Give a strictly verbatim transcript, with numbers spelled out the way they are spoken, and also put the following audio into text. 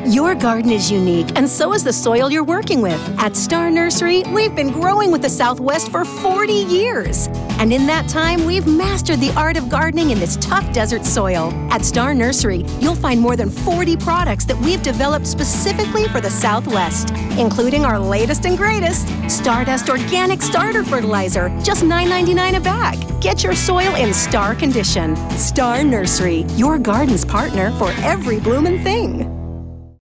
Your garden is unique, and so is the soil you're working with. At Star Nursery, we've been growing with the Southwest for forty years. And in that time, we've mastered the art of gardening in this tough desert soil. At Star Nursery, you'll find more than forty products that we've developed specifically for the Southwest, including our latest and greatest, Stardust Organic Starter Fertilizer, just nine ninety-nine a bag. Get your soil in star condition. Star Nursery, your garden's partner for every bloomin' thing.